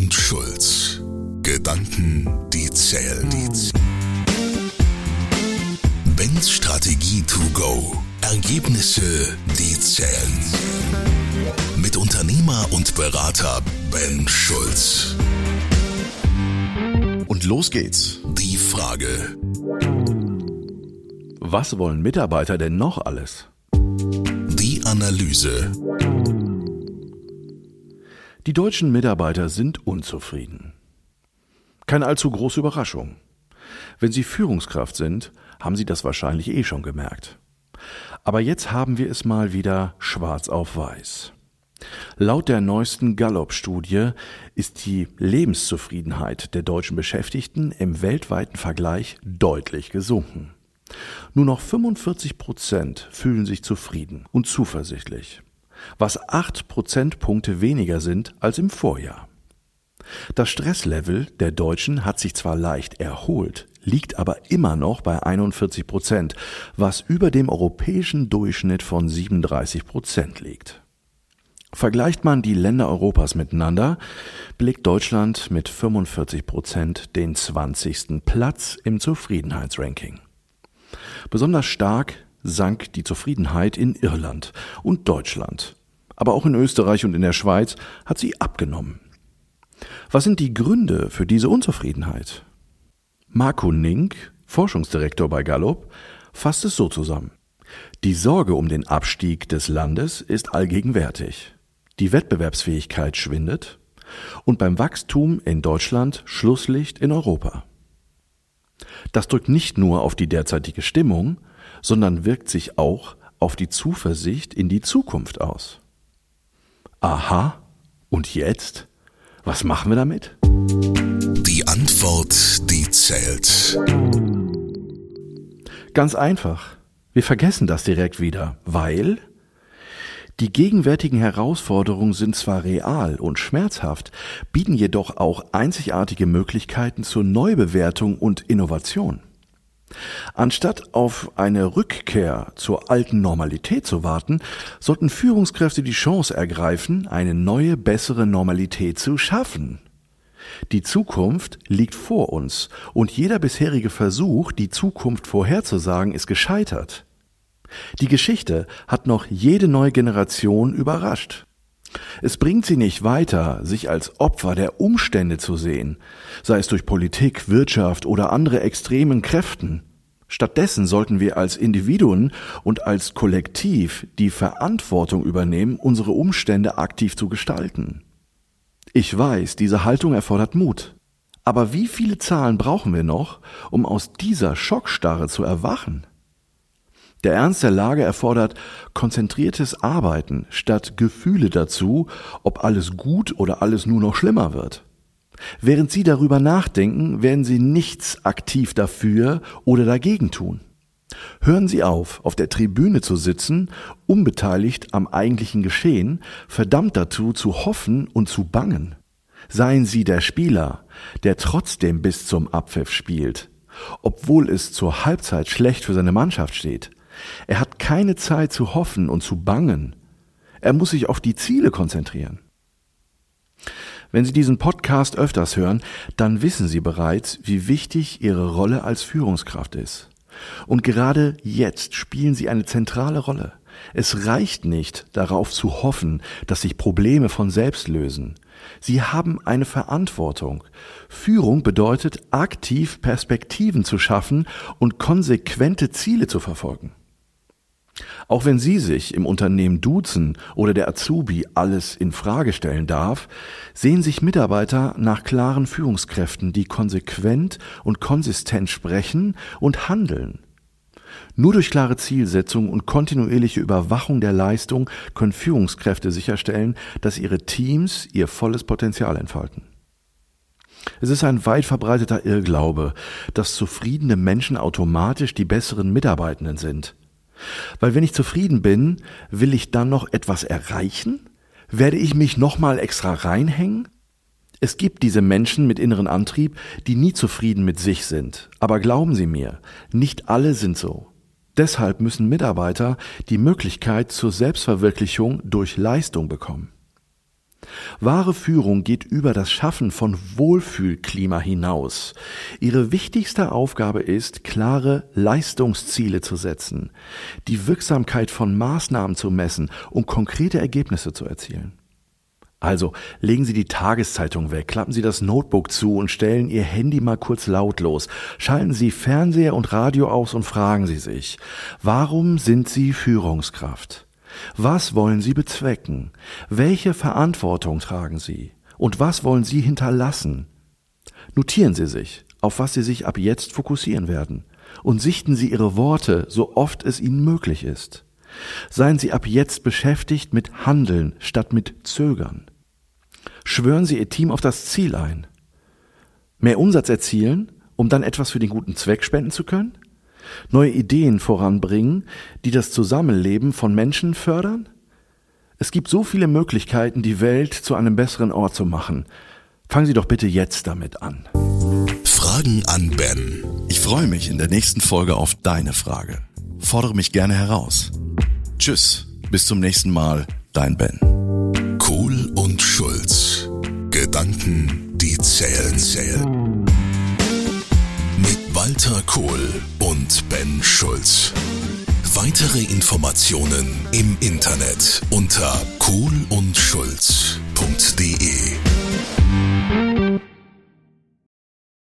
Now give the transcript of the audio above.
und Schulz. Gedanken, die zählen. Bens Strategie to go. Ergebnisse, die zählen. Mit Unternehmer und Berater Ben Schulz. Und los geht's. Die Frage: Was wollen Mitarbeiter denn noch alles? Die Analyse. Die deutschen Mitarbeiter sind unzufrieden. Keine allzu große Überraschung. Wenn sie Führungskraft sind, haben sie das wahrscheinlich schon gemerkt. Aber jetzt haben wir es mal wieder schwarz auf weiß. Laut der neuesten Gallup-Studie ist die Lebenszufriedenheit der deutschen Beschäftigten im weltweiten Vergleich deutlich gesunken. Nur noch 45% fühlen sich zufrieden und zuversichtlich, was 8 Prozentpunkte weniger sind als im Vorjahr. Das Stresslevel der Deutschen hat sich zwar leicht erholt, liegt aber immer noch bei 41%, was über dem europäischen Durchschnitt von 37% liegt. Vergleicht man die Länder Europas miteinander, belegt Deutschland mit 45% den 20. Platz im Zufriedenheitsranking. Besonders stark sank die Zufriedenheit in Irland und Deutschland. Aber auch in Österreich und in der Schweiz hat sie abgenommen. Was sind die Gründe für diese Unzufriedenheit? Marco Nink, Forschungsdirektor bei Gallup, fasst es so zusammen. Die Sorge um den Abstieg des Landes ist allgegenwärtig. Die Wettbewerbsfähigkeit schwindet und beim Wachstum in Deutschland Schlusslicht in Europa. Das drückt nicht nur auf die derzeitige Stimmung, sondern wirkt sich auch auf die Zuversicht in die Zukunft aus. Aha, und jetzt? Was machen wir damit? Die Antwort, die zählt. Ganz einfach. Wir vergessen das direkt wieder, weil die gegenwärtigen Herausforderungen sind zwar real und schmerzhaft, bieten jedoch auch einzigartige Möglichkeiten zur Neubewertung und Innovation. Anstatt auf eine Rückkehr zur alten Normalität zu warten, sollten Führungskräfte die Chance ergreifen, eine neue, bessere Normalität zu schaffen. Die Zukunft liegt vor uns und jeder bisherige Versuch, die Zukunft vorherzusagen, ist gescheitert. Die Geschichte hat noch jede neue Generation überrascht. Es bringt sie nicht weiter, sich als Opfer der Umstände zu sehen, sei es durch Politik, Wirtschaft oder andere extremen Kräften. Stattdessen sollten wir als Individuen und als Kollektiv die Verantwortung übernehmen, unsere Umstände aktiv zu gestalten. Ich weiß, diese Haltung erfordert Mut. Aber wie viele Zahlen brauchen wir noch, um aus dieser Schockstarre zu erwachen? Der Ernst der Lage erfordert konzentriertes Arbeiten statt Gefühle dazu, ob alles gut oder alles nur noch schlimmer wird. Während Sie darüber nachdenken, werden Sie nichts aktiv dafür oder dagegen tun. Hören Sie auf der Tribüne zu sitzen, unbeteiligt am eigentlichen Geschehen, verdammt dazu zu hoffen und zu bangen. Seien Sie der Spieler, der trotzdem bis zum Abpfiff spielt, obwohl es zur Halbzeit schlecht für seine Mannschaft steht. Er hat keine Zeit zu hoffen und zu bangen. Er muss sich auf die Ziele konzentrieren. Wenn Sie diesen Podcast öfters hören, dann wissen Sie bereits, wie wichtig Ihre Rolle als Führungskraft ist. Und gerade jetzt spielen Sie eine zentrale Rolle. Es reicht nicht, darauf zu hoffen, dass sich Probleme von selbst lösen. Sie haben eine Verantwortung. Führung bedeutet, aktiv Perspektiven zu schaffen und konsequente Ziele zu verfolgen. Auch wenn Sie sich im Unternehmen duzen oder der Azubi alles in Frage stellen darf, sehen sich Mitarbeiter nach klaren Führungskräften, die konsequent und konsistent sprechen und handeln. Nur durch klare Zielsetzung und kontinuierliche Überwachung der Leistung können Führungskräfte sicherstellen, dass ihre Teams ihr volles Potenzial entfalten. Es ist ein weit verbreiteter Irrglaube, dass zufriedene Menschen automatisch die besseren Mitarbeitenden sind. Weil wenn ich zufrieden bin, will ich dann noch etwas erreichen? Werde ich mich nochmal extra reinhängen? Es gibt diese Menschen mit inneren Antrieb, die nie zufrieden mit sich sind. Aber glauben Sie mir, nicht alle sind so. Deshalb müssen Mitarbeiter die Möglichkeit zur Selbstverwirklichung durch Leistung bekommen. Wahre Führung geht über das Schaffen von Wohlfühlklima hinaus. Ihre wichtigste Aufgabe ist, klare Leistungsziele zu setzen, die Wirksamkeit von Maßnahmen zu messen und konkrete Ergebnisse zu erzielen. Also legen Sie die Tageszeitung weg, klappen Sie das Notebook zu und stellen Ihr Handy mal kurz lautlos. Schalten Sie Fernseher und Radio aus und fragen Sie sich, warum sind Sie Führungskraft? Was wollen Sie bezwecken? Welche Verantwortung tragen Sie? Und was wollen Sie hinterlassen? Notieren Sie sich, auf was Sie sich ab jetzt fokussieren werden. Und sichten Sie Ihre Worte, so oft es Ihnen möglich ist. Seien Sie ab jetzt beschäftigt mit Handeln statt mit Zögern. Schwören Sie Ihr Team auf das Ziel ein. Mehr Umsatz erzielen, um dann etwas für den guten Zweck spenden zu können? Neue Ideen voranbringen, die das Zusammenleben von Menschen fördern? Es gibt so viele Möglichkeiten, die Welt zu einem besseren Ort zu machen. Fangen Sie doch bitte jetzt damit an. Fragen an Ben. Ich freue mich in der nächsten Folge auf deine Frage. Fordere mich gerne heraus. Tschüss, bis zum nächsten Mal, dein Ben. Kohl und Schulz. Gedanken, die zählen. Mit Walter Kohl und Ben Schulz. Weitere Informationen im Internet unter kohlundschulz.de.